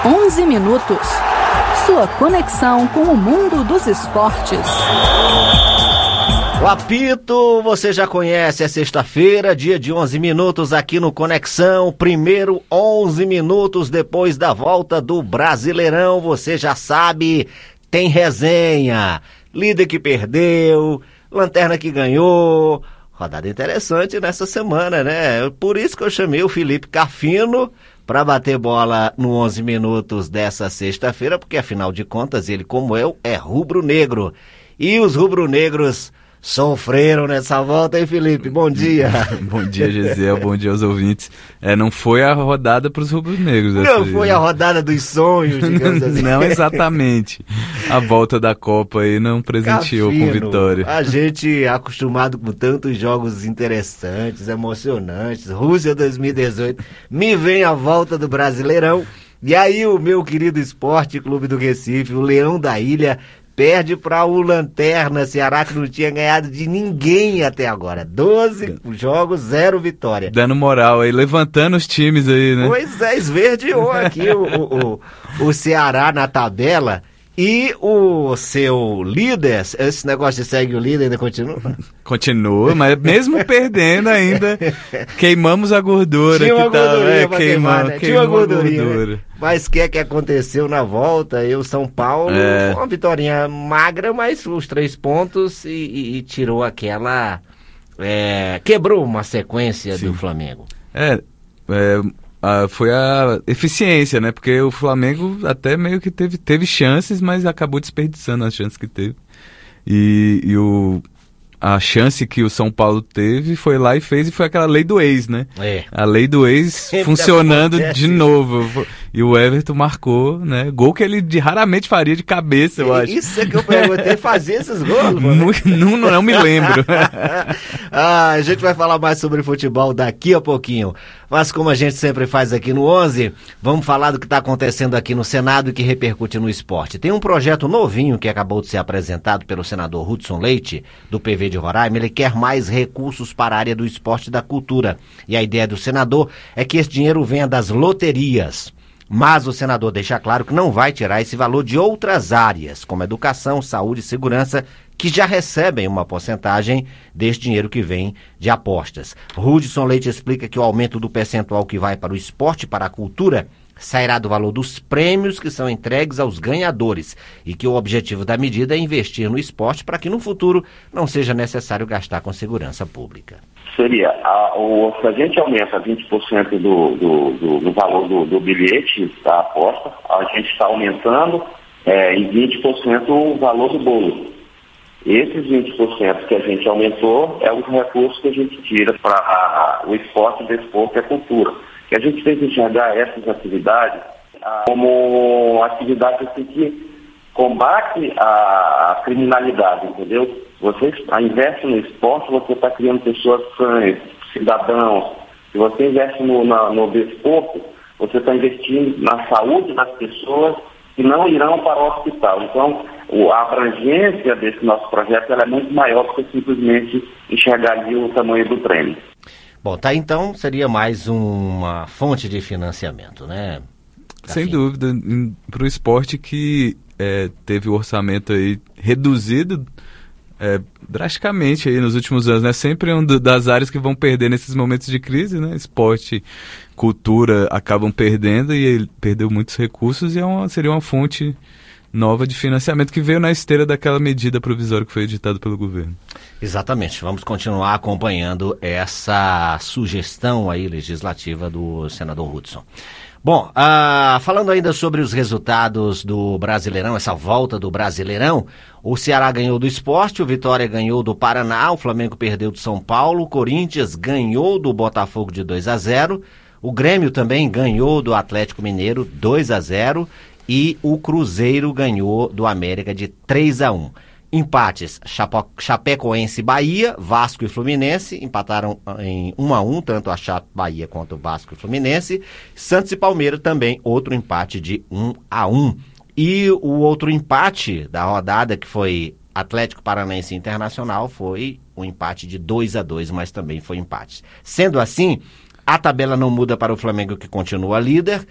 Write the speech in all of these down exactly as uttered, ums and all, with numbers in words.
onze minutos. Sua conexão com o mundo dos esportes. O apito você já conhece, é sexta-feira, dia de onze minutos aqui no Conexão, primeiro onze minutos depois da volta do Brasileirão, você já sabe, tem resenha, líder que perdeu, lanterna que ganhou, rodada interessante nessa semana, né? Por isso que eu chamei o Felipe Carfino para bater bola no onze minutos dessa sexta-feira, porque afinal de contas ele, como eu, é rubro-negro. E os rubro-negros sofreram nessa volta, hein, Felipe? Bom dia. Bom dia, Gisele. Bom dia aos ouvintes. É, não foi a rodada para os rubro-negros. Não foi a rodada dos sonhos, digamos assim. Não exatamente. A volta da Copa aí não presenteou Carfino, com vitória. A gente é acostumado com tantos jogos interessantes, emocionantes. Rússia dois mil e dezoito. Me vem a volta do Brasileirão. E aí o meu querido Esporte Clube do Recife, o Leão da Ilha, perde para o Lanterna, Ceará, que não tinha ganhado de ninguém até agora. doze jogos, zero vitória. Dando moral aí, levantando os times aí, né? Pois é, esverdeou aqui o, o, o, o Ceará na tabela. E o seu líder, esse negócio de segue o líder ainda continua? Continua, mas mesmo perdendo ainda, queimamos a gordura. Tinha uma que tá, gordurinha é, pra queimou, queimar, né? Tinha uma gordurinha, né? Mas o que é que aconteceu na volta? E o São Paulo, é. uma vitória magra, mas os três pontos e, e, e tirou aquela... É, quebrou uma sequência Sim. do Flamengo. É, é a, foi a eficiência, né? Porque o Flamengo até meio que teve, teve chances, mas acabou desperdiçando as chances que teve. E, e o... a chance que o São Paulo teve foi lá e fez, e foi aquela lei do ex, né? É. A lei do ex funcionando de novo. E o Everton marcou, né? Gol que ele de, raramente faria de cabeça, eu acho. Isso é que eu perguntei, fazer esses gols? não, não, não me lembro. ah, a gente vai falar mais sobre futebol daqui a pouquinho. Mas como a gente sempre faz aqui no onze, vamos falar do que está acontecendo aqui no Senado e que repercute no esporte. Tem um projeto novinho que acabou de ser apresentado pelo senador Hudson Leite, do P V de Roraima. Ele quer mais recursos para a área do esporte e da cultura. E a ideia do senador é que esse dinheiro venha das loterias. Mas o senador deixa claro que não vai tirar esse valor de outras áreas, como educação, saúde e segurança, que já recebem uma porcentagem desse dinheiro que vem de apostas. Hudson Leite explica que o aumento do percentual que vai para o esporte e para a cultura sairá do valor dos prêmios que são entregues aos ganhadores e que o objetivo da medida é investir no esporte para que no futuro não seja necessário gastar com segurança pública. Seria, a, o, se a gente aumenta vinte por cento do, do, do, do valor do, do bilhete da aposta, a gente está aumentando é, em vinte por cento o valor do bolo. Esses vinte por cento que a gente aumentou é os recursos que a gente tira para o esporte, o desporto e a cultura. Que a gente tem que enxergar essas atividades ah, como atividades assim, que combate a, a criminalidade, entendeu? Você investe no esporte, você está criando pessoas sãs, cidadãos. Se você investe no, na, no desporto, você está investindo na saúde das pessoas que não irão para o hospital. Então, a abrangência desse nosso projeto ela é muito maior do que simplesmente enxergar ali o tamanho do prêmio. Bom, tá, então seria mais uma fonte de financiamento, né? Sem dúvida, para o esporte que é, teve o orçamento aí reduzido é, drasticamente aí nos últimos anos, né? Sempre uma das áreas que vão perder nesses momentos de crise, né? Esporte, cultura acabam perdendo e ele perdeu muitos recursos e é uma, seria uma fonte nova de financiamento que veio na esteira daquela medida provisória que foi editada pelo governo. Exatamente, vamos continuar acompanhando essa sugestão aí legislativa do senador Hudson. Bom, ah, falando ainda sobre os resultados do Brasileirão, essa volta do Brasileirão, o Ceará ganhou do Sport, o Vitória ganhou do Paraná, o Flamengo perdeu do São Paulo, o Corinthians ganhou do Botafogo de dois a zero, o Grêmio também ganhou do Atlético Mineiro dois a zero e o Cruzeiro ganhou do América de três a um. Empates, Chapo, Chapecoense e Bahia, Vasco e Fluminense, empataram em um a um, tanto a Chape Bahia quanto o Vasco e Fluminense. Santos e Palmeiras também, outro empate de um a um. E o outro empate da rodada, que foi Atlético Paranaense Internacional, foi um empate de dois a dois, mas também foi empate. Sendo assim, a tabela não muda para o Flamengo, que continua líder,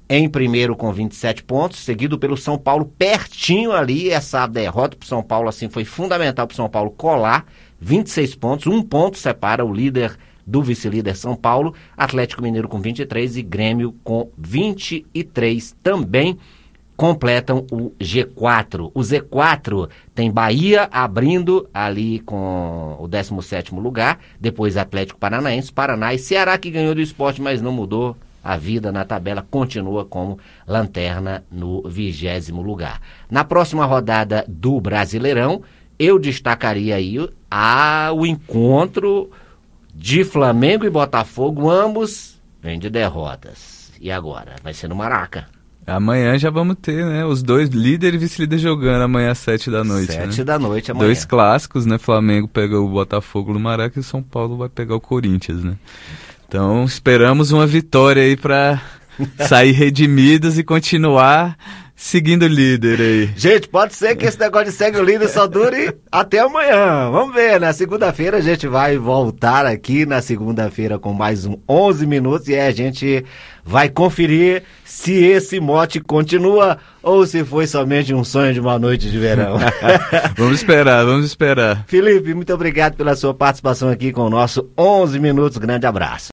em primeiro com vinte e sete pontos, seguido pelo São Paulo pertinho ali. Essa derrota para o São Paulo assim foi fundamental para o São Paulo colar, vinte e seis pontos, um ponto separa o líder do vice-líder São Paulo, Atlético Mineiro com vinte e três e Grêmio com vinte e três também completam o G quatro. O Z quatro tem Bahia abrindo ali com o décimo sétimo lugar, depois Atlético Paranaense, Paraná e Ceará, que ganhou do Sport, mas não mudou a vida na tabela, continua como lanterna no vigésimo lugar. Na próxima rodada do Brasileirão, eu destacaria aí a, o encontro de Flamengo e Botafogo, ambos vêm de derrotas. E agora? Vai ser no Maraca. Amanhã já vamos ter, né? Os dois líder e vice-líder jogando amanhã às sete da noite. Sete né? da noite amanhã. Dois clássicos, né? Flamengo pega o Botafogo no Maraca e o São Paulo vai pegar o Corinthians, né? Então esperamos uma vitória aí para sair redimidos e continuar seguindo o líder aí. Gente, pode ser que esse negócio de segue o líder só dure até amanhã. Vamos ver, na segunda-feira a gente vai voltar aqui na segunda-feira com mais um onze minutos e aí a gente vai conferir se esse mote continua ou se foi somente um sonho de uma noite de verão. Vamos esperar, vamos esperar. Felipe, muito obrigado pela sua participação aqui com o nosso onze minutos. Grande abraço.